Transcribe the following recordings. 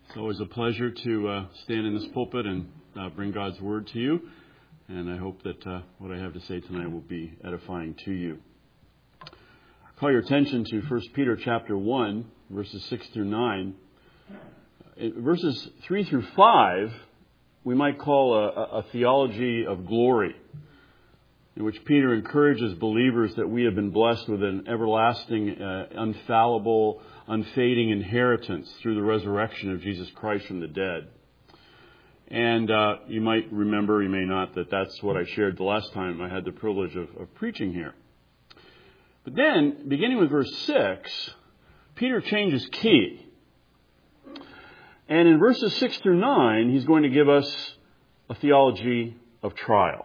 It's always a pleasure to stand in this pulpit and bring God's Word to you. And I hope that what I have to say tonight will be edifying to you. Call your attention to 1 Peter chapter 1, verses 6 through 9. Verses 3 through 5, we might call a theology of glory, in which Peter encourages believers that we have been blessed with an everlasting, infallible, unfading inheritance through the resurrection of Jesus Christ from the dead. And you might remember, you may not, that that's what I shared the last time I had the privilege of preaching here. But then, beginning with verse 6, Peter changes key. And in verses 6 through 9, he's going to give us a theology of trial,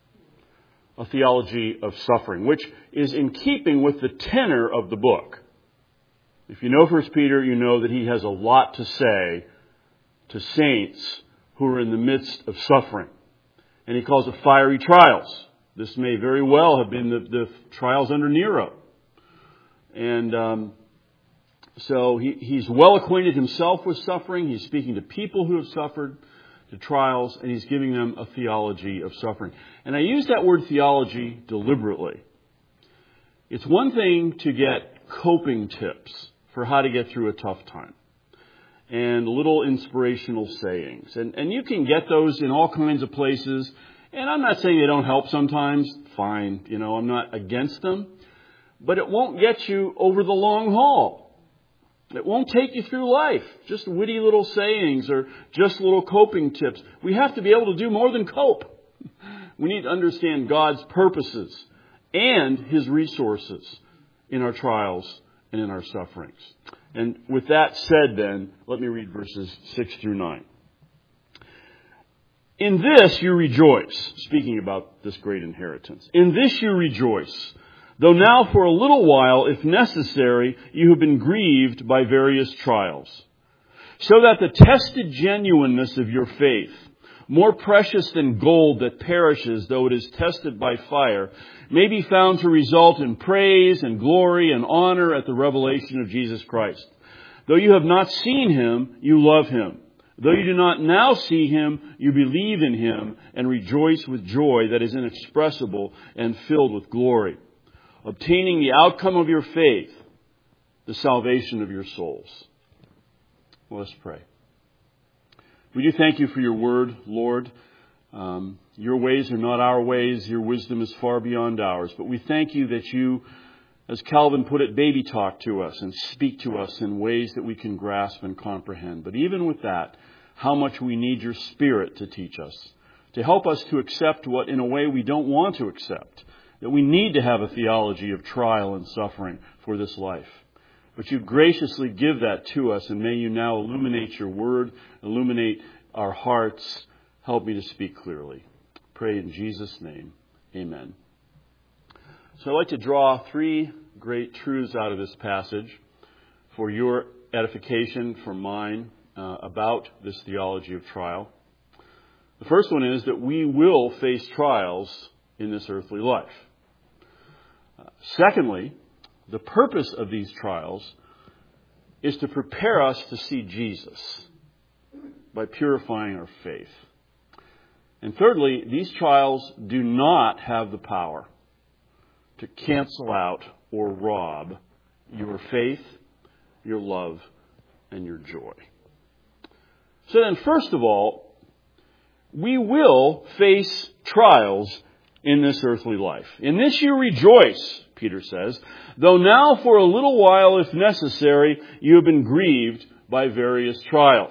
a theology of suffering, which is in keeping with the tenor of the book. If you know 1 Peter, you know that he has a lot to say to saints who are in the midst of suffering. And he calls it fiery trials. This may very well have been the trials under Nero. And so he's well acquainted himself with suffering. He's speaking to people who have suffered, to trials, and he's giving them a theology of suffering. And I use that word theology deliberately. It's one thing to get coping tips for how to get through a tough time and little inspirational sayings. And you can get those in all kinds of places. And I'm not saying they don't help sometimes. Fine. I'm not against them. But it won't get you over the long haul. It won't take you through life. Just witty little sayings or just little coping tips. We have to be able to do more than cope. We need to understand God's purposes and His resources in our trials and in our sufferings. And with that said then, let me read verses 6 through 9. In this you rejoice, speaking about this great inheritance. In this you rejoice, though now for a little while, if necessary, you have been grieved by various trials, so that the tested genuineness of your faith, more precious than gold that perishes though it is tested by fire, may be found to result in praise and glory and honor at the revelation of Jesus Christ. Though you have not seen Him, you love Him. Though you do not now see Him, you believe in Him and rejoice with joy that is inexpressible and filled with glory, obtaining the outcome of your faith, the salvation of your souls. Well, let's pray. We do thank you for your word, Lord. Your ways are not our ways. Your wisdom is far beyond ours. But we thank you that you, as Calvin put it, baby talk to us and speak to us in ways that we can grasp and comprehend. But even with that, how much we need your Spirit to teach us, to help us to accept what in a way we don't want to accept, that we need to have a theology of trial and suffering for this life. But you graciously give that to us, and may you now illuminate your word, illuminate our hearts. Help me to speak clearly. Pray in Jesus' name. Amen. So I'd like to draw three great truths out of this passage for your edification, for mine, about this theology of trial. The first one is that we will face trials in this earthly life. Secondly, the purpose of these trials is to prepare us to see Jesus by purifying our faith. And thirdly, these trials do not have the power to cancel out or rob your faith, your love, and your joy. So then, first of all, we will face trials in this earthly life. In this you rejoice, Peter says, though now for a little while, if necessary, you have been grieved by various trials.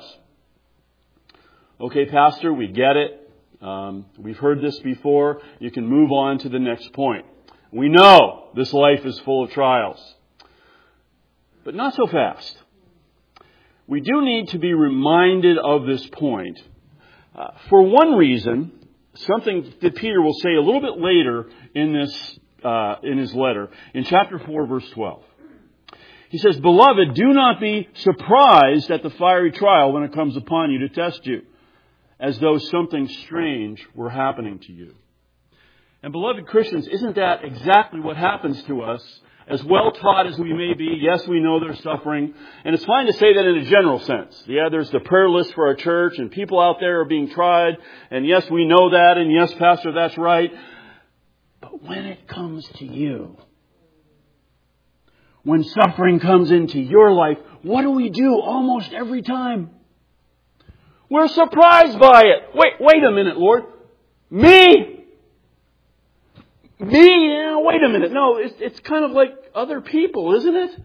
Okay, Pastor, we get it. We've heard this before. You can move on to the next point. We know this life is full of trials. But not so fast. We do need to be reminded of this point. For one reason, something that Peter will say a little bit later in his letter, in chapter 4, verse 12. He says, "Beloved, do not be surprised at the fiery trial when it comes upon you to test you, as though something strange were happening to you." And beloved Christians, isn't that exactly what happens to us as well taught as we may be, yes, we know there's suffering. And it's fine to say that in a general sense. Yeah, there's the prayer list for our church and people out there are being tried. And yes, we know that. And yes, Pastor, that's right. But when it comes to you, when suffering comes into your life, what do we do almost every time? We're surprised by it. Wait a minute, Lord. Me? Yeah, wait a minute. No, it's kind of like other people, isn't it?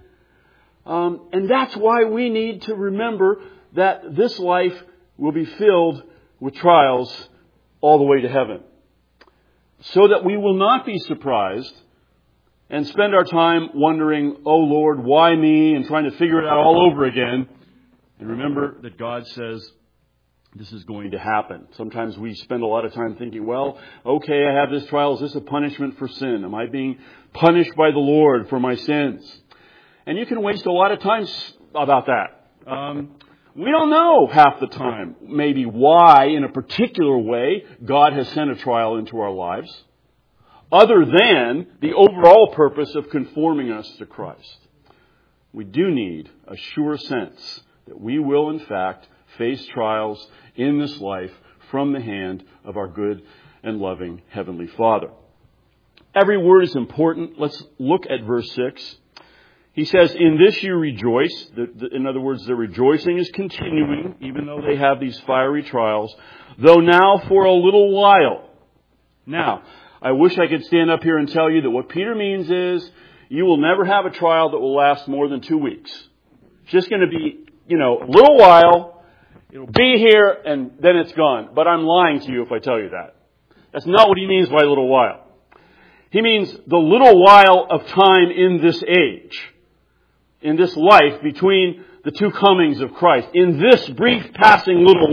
And that's why we need to remember that this life will be filled with trials all the way to heaven. So that we will not be surprised and spend our time wondering, oh Lord, why me? And trying to figure it out all over again. And remember that God says, this is going to happen. Sometimes we spend a lot of time thinking, well, okay, I have this trial. Is this a punishment for sin? Am I being punished by the Lord for my sins? And you can waste a lot of time about that. We don't know half the time maybe why in a particular way God has sent a trial into our lives, other than the overall purpose of conforming us to Christ. We do need a sure sense that we will in fact face trials in this life from the hand of our good and loving Heavenly Father. Every word is important. Let's look at verse 6. He says, in this you rejoice. In other words, the rejoicing is continuing, even though they have these fiery trials, though now for a little while. Now, I wish I could stand up here and tell you that what Peter means is you will never have a trial that will last more than 2 weeks. It's just going to be, a little while. It'll be here and then it's gone. But I'm lying to you if I tell you that. That's not what he means by a little while. He means the little while of time in this age, in this life between the two comings of Christ. In this brief passing little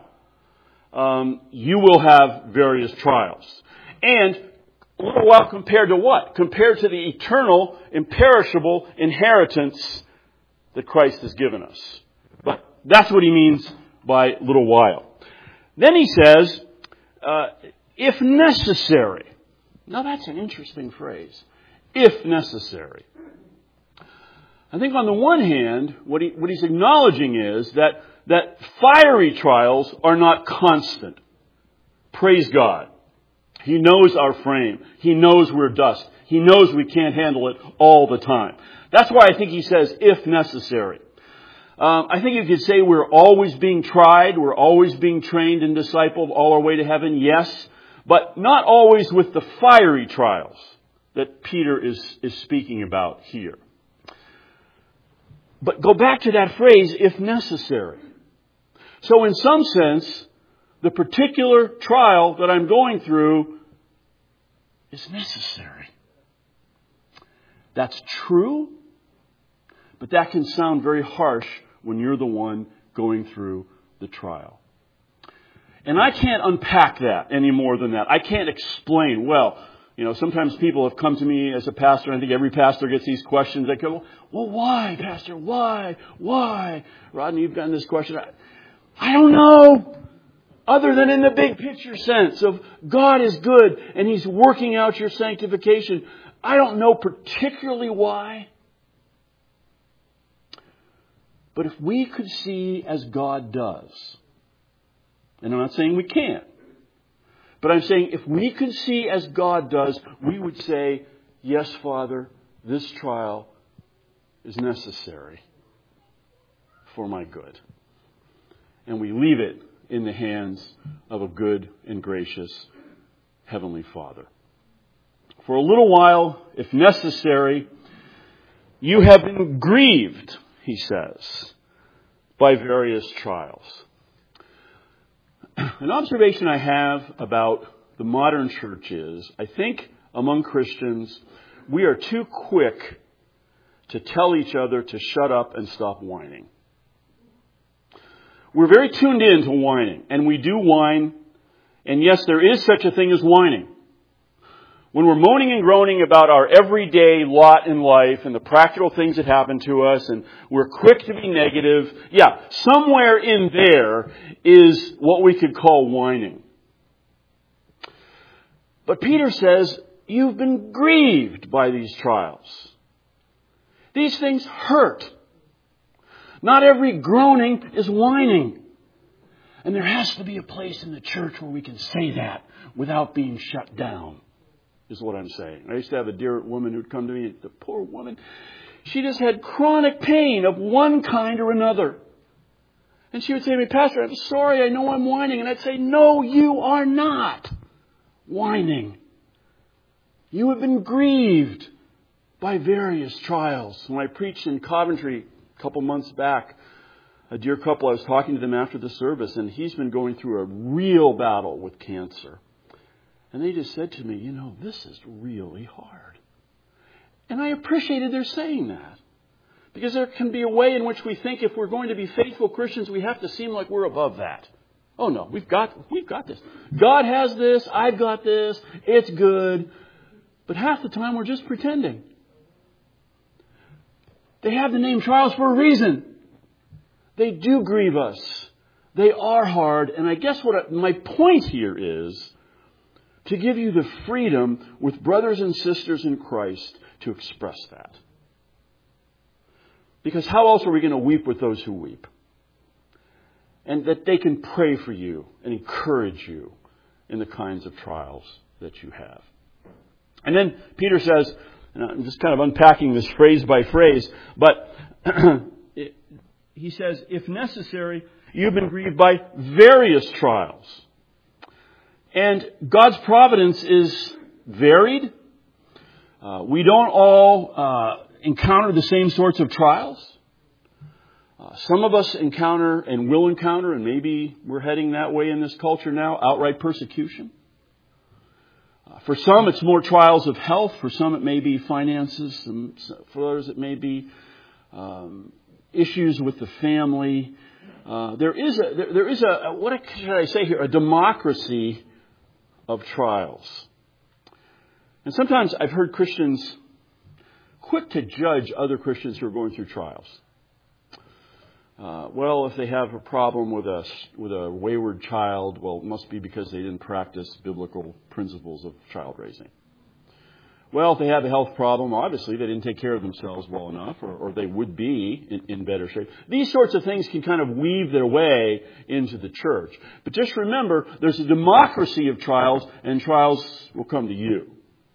while, you will have various trials. And a little while compared to what? Compared to the eternal, imperishable inheritance that Christ has given us. But that's what he means by little while. Then he says, if necessary. Now that's an interesting phrase. If necessary. I think on the one hand, what he's acknowledging is that fiery trials are not constant. Praise God. He knows our frame. He knows we're dust. He knows we can't handle it all the time. That's why I think he says, if necessary. I think you could say we're always being tried. We're always being trained and discipled all our way to heaven. Yes, but not always with the fiery trials that Peter is speaking about here. But go back to that phrase, if necessary. So in some sense, the particular trial that I'm going through is necessary. That's true, but that can sound very harsh when you're the one going through the trial. And I can't unpack that any more than that. I can't explain, sometimes people have come to me as a pastor, and I think every pastor gets these questions. They go, well, why, Pastor? Why? Rodney, you've gotten this question. I don't know. Other than in the big picture sense of God is good and He's working out your sanctification. I don't know particularly why. But if we could see as God does, and I'm not saying we can't, but I'm saying if we could see as God does, we would say, yes, Father, this trial is necessary for my good. And we leave it in the hands of a good and gracious Heavenly Father. For a little while, if necessary, you have been grieved, he says, by various trials. An observation I have about the modern church is, I think among Christians, we are too quick to tell each other to shut up and stop whining. We're very tuned in to whining, and we do whine, and yes, there is such a thing as whining. When we're moaning and groaning about our everyday lot in life and the practical things that happen to us, and we're quick to be negative, somewhere in there is what we could call whining. But Peter says, you've been grieved by these trials. These things hurt. Not every groaning is whining. And there has to be a place in the church where we can say that without being shut down, is what I'm saying. I used to have a dear woman who'd come to me, the poor woman. She just had chronic pain of one kind or another. And she would say to me, Pastor, I'm sorry, I know I'm whining. And I'd say, no, you are not whining. You have been grieved by various trials. When I preached in Coventry a couple months back, a dear couple, I was talking to them after the service, and he's been going through a real battle with cancer. And they just said to me, this is really hard. And I appreciated their saying that. Because there can be a way in which we think if we're going to be faithful Christians, we have to seem like we're above that. Oh no, we've got this. God has this, I've got this, it's good. But half the time we're just pretending. They have the name trials for a reason. They do grieve us. They are hard. And I guess my point here is to give you the freedom with brothers and sisters in Christ to express that. Because how else are we going to weep with those who weep? And that they can pray for you and encourage you in the kinds of trials that you have. And then Peter says, and I'm just kind of unpacking this phrase by phrase, but he says, if necessary, you've been grieved by various trials. And God's providence is varied. We don't all encounter the same sorts of trials. Some of us encounter and will encounter, and maybe we're heading that way in this culture now, outright persecution. For some, it's more trials of health. For some, it may be finances. And for others, it may be issues with the family. There is a what should I say here? A democracy of trials. And sometimes I've heard Christians quick to judge other Christians who are going through trials. Well, if they have a problem with a wayward child, well, it must be because they didn't practice biblical principles of child raising. Well, if they have a health problem, obviously they didn't take care of themselves well enough, or they would be in better shape. These sorts of things can kind of weave their way into the church. But just remember, there's a democracy of trials, and trials will come to you.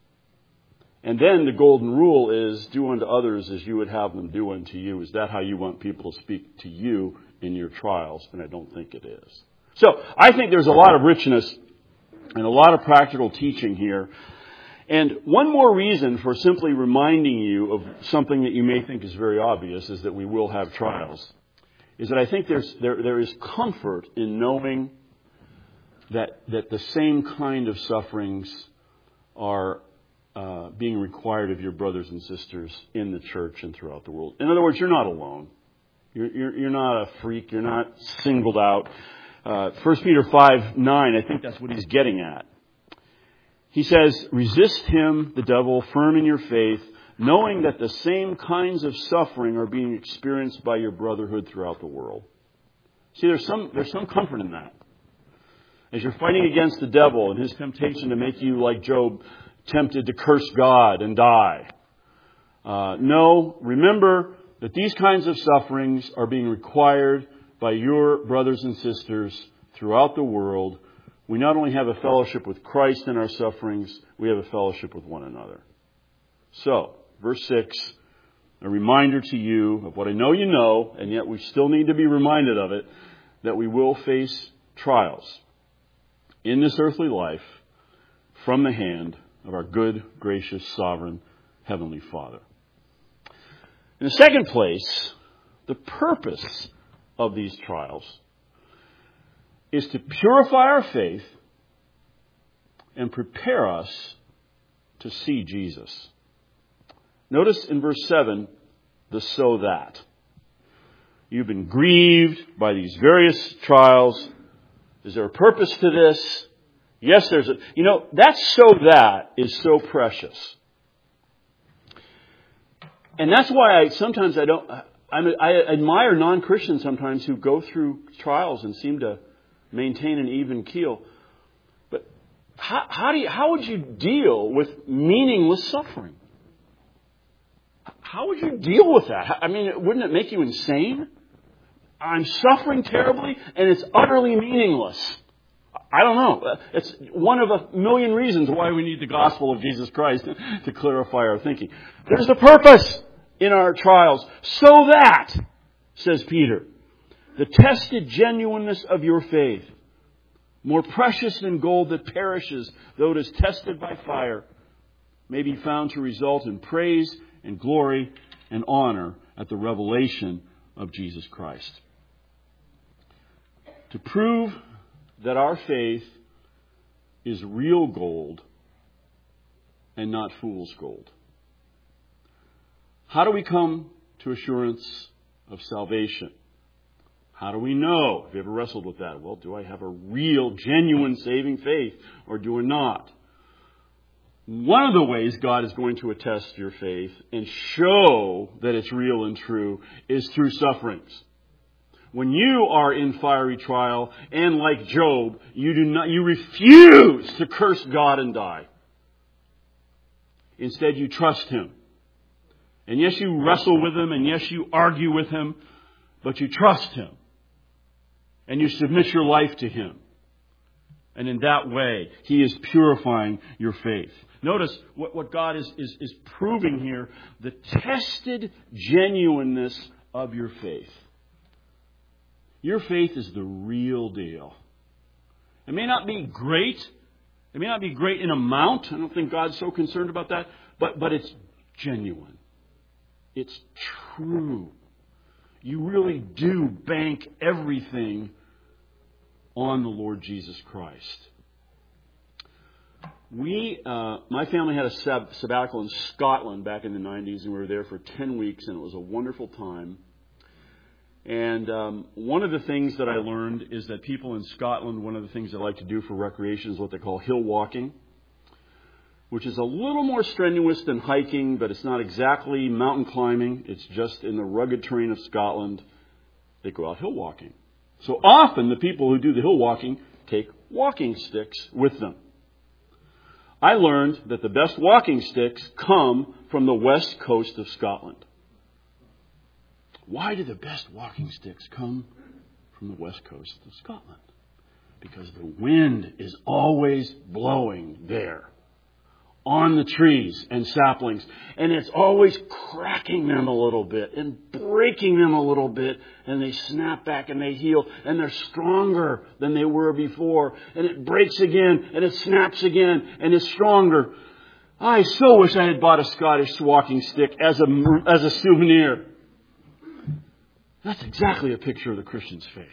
And then the golden rule is, do unto others as you would have them do unto you. Is that how you want people to speak to you in your trials? And I don't think it is. So I think there's a lot of richness and a lot of practical teaching here. And one more reason for simply reminding you of something that you may think is very obvious is that we will have trials. Is that I think there is comfort in knowing that the same kind of sufferings are being required of your brothers and sisters in the church and throughout the world. In other words, you're not alone. You're not a freak. You're not singled out. 1 Peter 5:9, I think that's what he's getting at. He says, resist him, the devil, firm in your faith, knowing that the same kinds of suffering are being experienced by your brotherhood throughout the world. See, there's some comfort in that. As you're fighting against the devil and his temptation to make you, like Job, tempted to curse God and die. No, remember that these kinds of sufferings are being required by your brothers and sisters throughout the world. We not only have a fellowship with Christ in our sufferings, we have a fellowship with one another. So, verse 6, a reminder to you of what I know you know, and yet we still need to be reminded of it, that we will face trials in this earthly life from the hand of our good, gracious, sovereign, heavenly Father. In the second place, the purpose of these trials is to purify our faith and prepare us to see Jesus. Notice in verse 7, the so that. You've been grieved by these various trials. Is there a purpose to this? Yes, there's a... that so that is so precious. And that's why I admire non-Christians sometimes who go through trials and seem to maintain an even keel. But how would you deal with meaningless suffering? how would you deal with that? I mean, wouldn't it make you insane? I'm suffering terribly, and it's utterly meaningless. I don't know. It's one of a million reasons why we need the gospel of Jesus Christ to clarify our thinking. There's a purpose in our trials, so that, says Peter, the tested genuineness of your faith, more precious than gold that perishes, though it is tested by fire, may be found to result in praise and glory and honor at the revelation of Jesus Christ. To prove that our faith is real gold and not fool's gold. How do we come to assurance of salvation? How do we know? Have you ever wrestled with that? Well, do I have a real, genuine saving faith or do I not? One of the ways God is going to attest your faith and show that it's real and true is through sufferings. When you are in fiery trial, and like Job, you refuse to curse God and die. Instead, you trust Him. And yes, you wrestle with Him, and yes, you argue with Him, but you trust Him. And you submit your life to Him. And in that way, He is purifying your faith. Notice what God is proving here, the tested genuineness of your faith. Your faith is the real deal. It may not be great. It may not be great in amount. I don't think God's so concerned about that. But it's genuine. It's true. You really do bank everything on the Lord Jesus Christ. My family had a sabbatical in Scotland back in the 90s, and we were there for 10 weeks, and it was a wonderful time. And one of the things that I learned is that people in Scotland, one of the things they like to do for recreation is what they call hill walking, which is a little more strenuous than hiking, but it's not exactly mountain climbing. It's just in the rugged terrain of Scotland. They go out hill walking. So often the people who do the hill walking take walking sticks with them. I learned that the best walking sticks come from the west coast of Scotland. Why do the best walking sticks come from the west coast of Scotland? Because the wind is always blowing there on the trees and saplings. And it's always cracking them a little bit and breaking them a little bit. And they snap back and they heal. And they're stronger than they were before. And it breaks again and it snaps again and it's stronger. I so wish I had bought a Scottish walking stick as a souvenir. That's exactly a picture of the Christian's faith.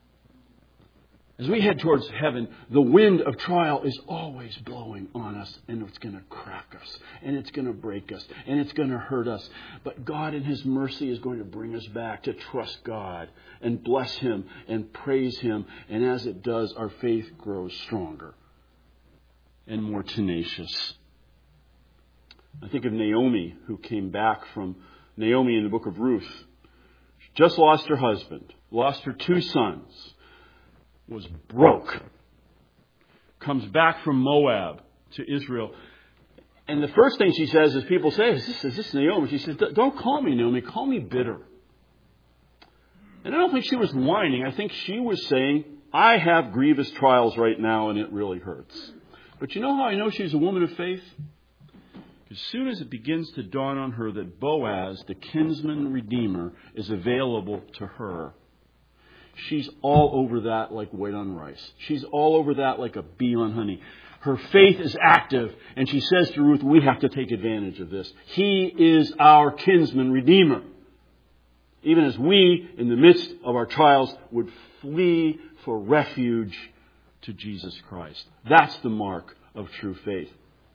As we head towards heaven, the wind of trial is always blowing on us, and it's going to crack us, and it's going to break us, and it's going to hurt us. But God in His mercy is going to bring us back to trust God and bless Him and praise Him. And as it does, our faith grows stronger and more tenacious. I think of Naomi, who came back from Naomi in the book of Ruth. She just lost her husband, lost her 2 sons. Was broke, comes back from Moab to Israel. And the first thing she says is, people say, is this Naomi? She says, don't call me Naomi, call me bitter. And I don't think she was whining. I think she was saying, I have grievous trials right now and it really hurts. But you know how I know she's a woman of faith? As soon as it begins to dawn on her that Boaz, the kinsman redeemer, is available to her, she's all over that like white on rice. She's all over that like a bee on honey. Her faith is active, and she says to Ruth, we have to take advantage of this. He is our kinsman redeemer. Even as we, in the midst of our trials, would flee for refuge to Jesus Christ. That's the mark of true faith.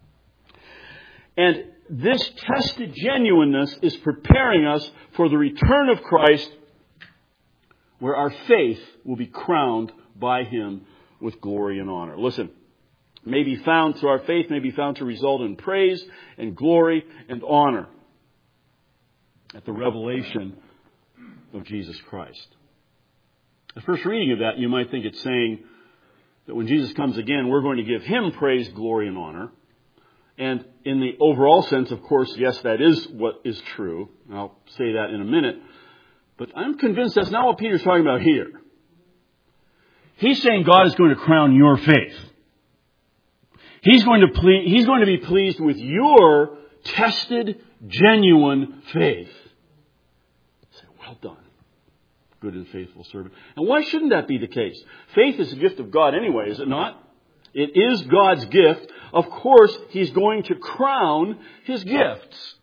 And this tested genuineness is preparing us for the return of Christ, where our faith will be crowned by Him with glory and honor. Listen, may be found through our faith, may be found to result in praise and glory and honor at the revelation of Jesus Christ. The first reading of that, you might think it's saying that when Jesus comes again, we're going to give Him praise, glory, and honor. And in the overall sense, of course, yes, that is what is true. I'll say that in a minute. But I'm convinced that's not what Peter's talking about here. He's saying God is going to crown your faith. He's going to be pleased with your tested, genuine faith. Say, well done, good and faithful servant. And why shouldn't that be the case? Faith is a gift of God anyway, is it not? It is God's gift. Of course, He's going to crown His gifts.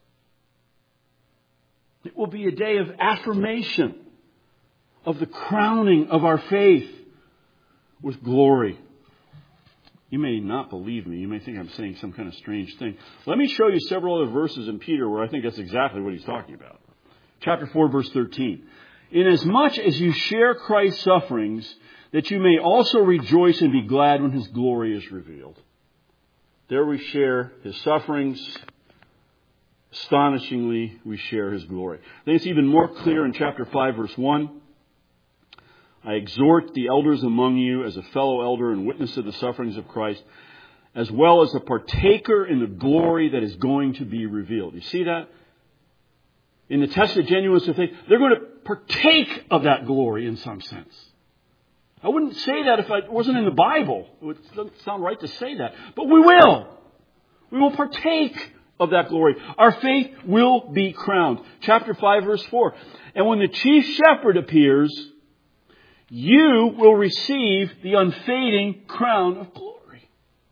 It will be a day of affirmation of the crowning of our faith with glory. You may not believe me. You may think I'm saying some kind of strange thing. Let me show you several other verses in Peter where I think that's exactly what he's talking about. Chapter 4, verse 13. Inasmuch as you share Christ's sufferings, that you may also rejoice and be glad when His glory is revealed. There we share His sufferings. Astonishingly, we share His glory. I think it's even more clear in chapter 5, verse 1. I exhort the elders among you as a fellow elder and witness of the sufferings of Christ, as well as a partaker in the glory that is going to be revealed. You see that? In the tested genuineness of faith, they're going to partake of that glory in some sense. I wouldn't say that if it wasn't in the Bible. It doesn't sound right to say that. But we will. We will partake of that glory. Our faith will be crowned. Chapter 5, verse 4. And when the chief shepherd appears, you will receive the unfading crown of glory.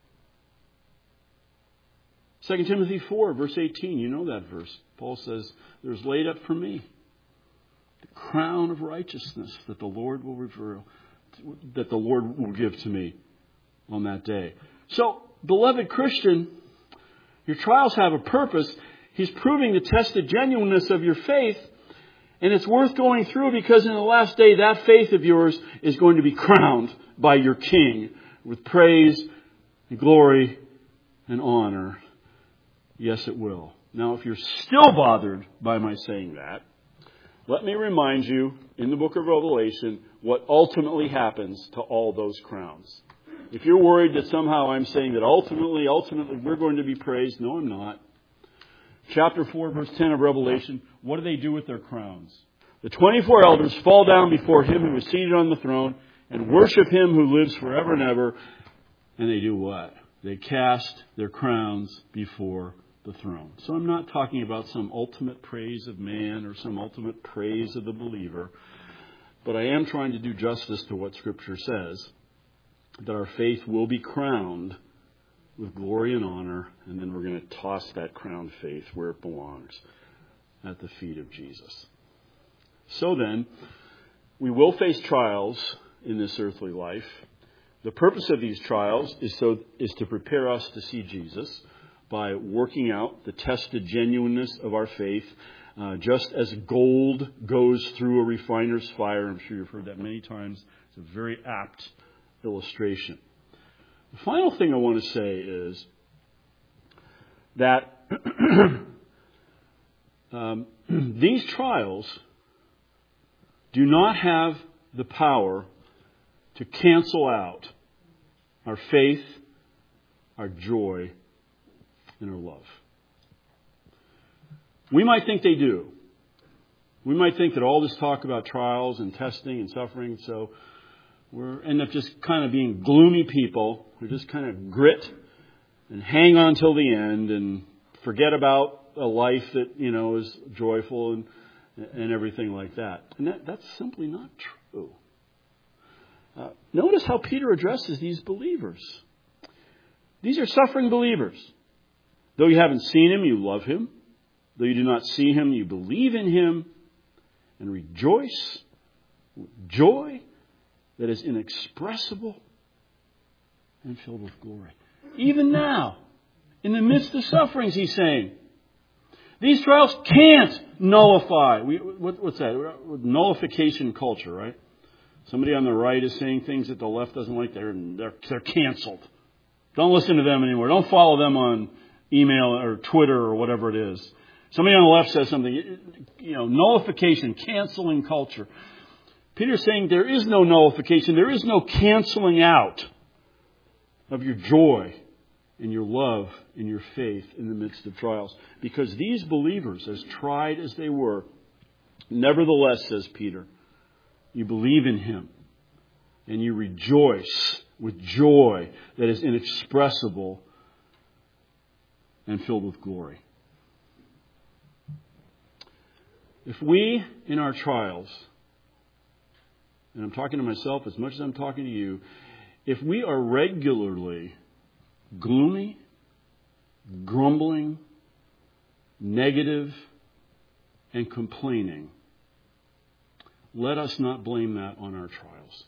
2 Timothy 4, verse 18. You know that verse. Paul says, there's laid up for me the crown of righteousness that the Lord will reveal, that the Lord will give to me on that day. So, beloved Christian, your trials have a purpose. He's proving the tested genuineness of your faith. And it's worth going through because in the last day, that faith of yours is going to be crowned by your King with praise and glory and honor. Yes, it will. Now, if you're still bothered by my saying that, let me remind you in the book of Revelation what ultimately happens to all those crowns. If you're worried that somehow I'm saying that ultimately we're going to be praised, no, I'm not. Chapter 4, verse 10 of Revelation, what do they do with their crowns? The 24 elders fall down before Him who is seated on the throne and worship Him who lives forever and ever. And they do what? They cast their crowns before the throne. So I'm not talking about some ultimate praise of man or some ultimate praise of the believer, but I am trying to do justice to what Scripture says, that our faith will be crowned with glory and honor, and then we're going to toss that crowned faith where it belongs, at the feet of Jesus. So then, we will face trials in this earthly life. The purpose of these trials is to prepare us to see Jesus by working out the tested genuineness of our faith, just as gold goes through a refiner's fire. I'm sure you've heard that many times. It's a very apt illustration. The final thing I want to say is that these trials do not have the power to cancel out our faith, our joy, and our love. We might think they do. We might think that all this talk about trials and testing and suffering, so we end up just kind of being gloomy people who just kind of grit and hang on till the end and forget about a life that, is joyful and everything like that. And that's simply not true. Notice how Peter addresses these believers. These are suffering believers. Though you haven't seen Him, you love Him. Though you do not see Him, you believe in Him and rejoice with joy that is inexpressible and filled with glory. Even now, in the midst of sufferings, he's saying, these trials can't nullify. What's that? Nullification culture, right? Somebody on the right is saying things that the left doesn't like. They're canceled. Don't listen to them anymore. Don't follow them on email or Twitter or whatever it is. Somebody on the left says something, nullification, canceling culture. Peter's saying there is no nullification. There is no canceling out of your joy in your love, in your faith in the midst of trials. Because these believers, as tried as they were, nevertheless, says Peter, you believe in Him and you rejoice with joy that is inexpressible and filled with glory. If we, in our trials, and I'm talking to myself as much as I'm talking to you, if we are regularly gloomy, grumbling, negative, and complaining, let us not blame that on our trials.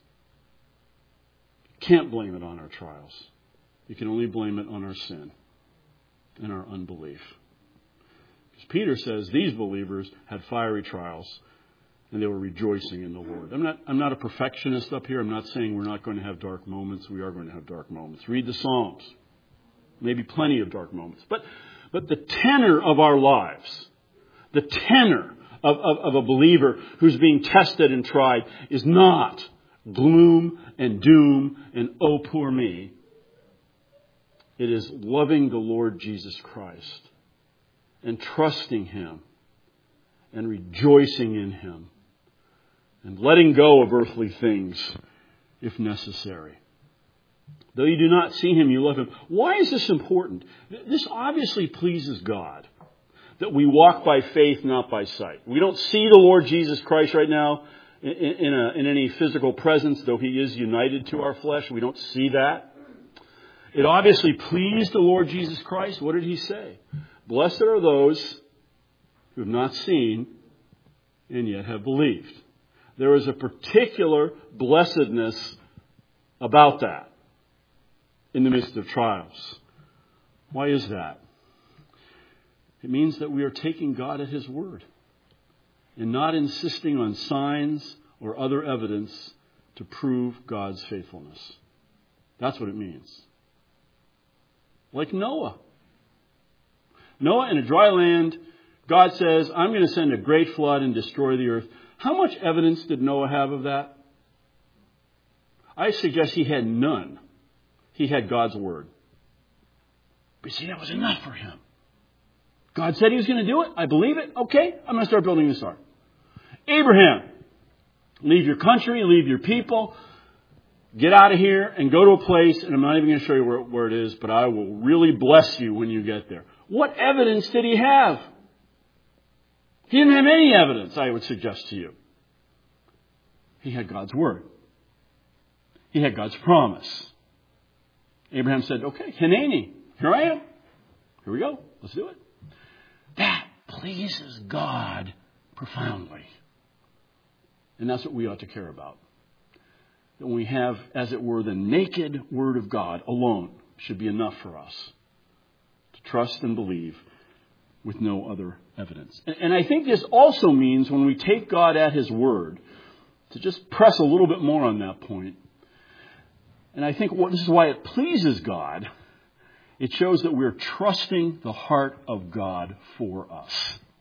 You can't blame it on our trials. You can only blame it on our sin and our unbelief. Because Peter says these believers had fiery trials and they were rejoicing in the Lord. I'm not a perfectionist up here. I'm not saying we're not going to have dark moments. We are going to have dark moments. Read the Psalms. Maybe plenty of dark moments. But the tenor of our lives, the tenor of a believer who's being tested and tried is not gloom and doom and oh, poor me. It is loving the Lord Jesus Christ and trusting Him and rejoicing in Him and letting go of earthly things if necessary. Though you do not see Him, you love Him. Why is this important? This obviously pleases God, that we walk by faith, not by sight. We don't see the Lord Jesus Christ right now in any physical presence, though He is united to our flesh. We don't see that. It obviously pleased the Lord Jesus Christ. What did He say? Blessed are those who have not seen and yet have believed. There is a particular blessedness about that in the midst of trials. Why is that? It means that we are taking God at His word and not insisting on signs or other evidence to prove God's faithfulness. That's what it means. Like Noah. Noah in a dry land, God says, I'm going to send a great flood and destroy the earth. How much evidence did Noah have of that? I suggest he had none. He had God's word. But see, that was enough for him. God said He was going to do it. I believe it. Okay, I'm going to start building this ark. Abraham, leave your country, leave your people, get out of here and go to a place, and I'm not even going to show you where it is, but I will really bless you when you get there. What evidence did he have? He didn't have any evidence, I would suggest to you. He had God's word. He had God's promise. Abraham said, okay, Hineni, here I am. Here we go. Let's do it. That pleases God profoundly. And that's what we ought to care about. That we have, as it were, the naked Word of God alone should be enough for us to trust and believe with no other evidence. And I think this also means when we take God at His word, to just press a little bit more on that point. And I think this is why it pleases God. It shows that we're trusting the heart of God for us.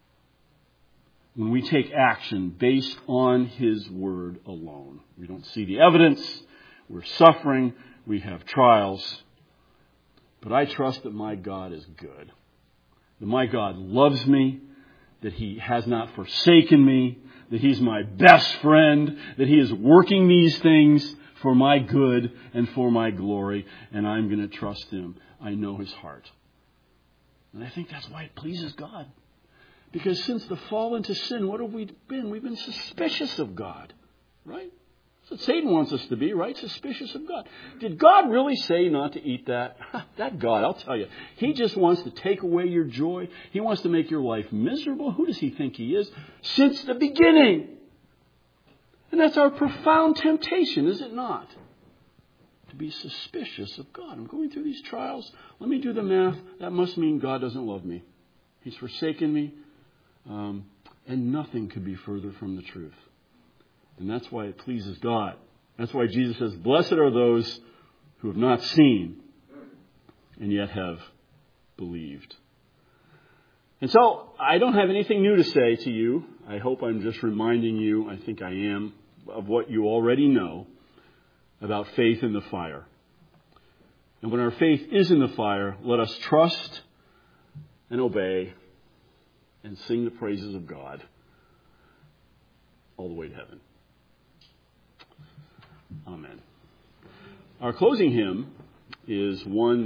When we take action based on His word alone. We don't see the evidence. We're suffering. We have trials. But I trust that my God is good. That my God loves me. That He has not forsaken me. That He's my best friend. That He is working these things for my good and for my glory. And I'm going to trust Him. I know His heart. And I think that's why it pleases God. Because since the fall into sin, what have we been? We've been suspicious of God. Right? That's what Satan wants us to be, right? Suspicious of God. Did God really say not to eat that? That God, I'll tell you. He just wants to take away your joy. He wants to make your life miserable. Who does He think He is? Since the beginning. And that's our profound temptation, is it not? To be suspicious of God. I'm going through these trials. Let me do the math. That must mean God doesn't love me. He's forsaken me. And nothing could be further from the truth. And that's why it pleases God. That's why Jesus says, blessed are those who have not seen and yet have believed. And so I don't have anything new to say to you. I hope I'm just reminding you, I think I am, of what you already know about faith in the fire. And when our faith is in the fire, let us trust and obey and sing the praises of God all the way to heaven. Amen. Our closing hymn is one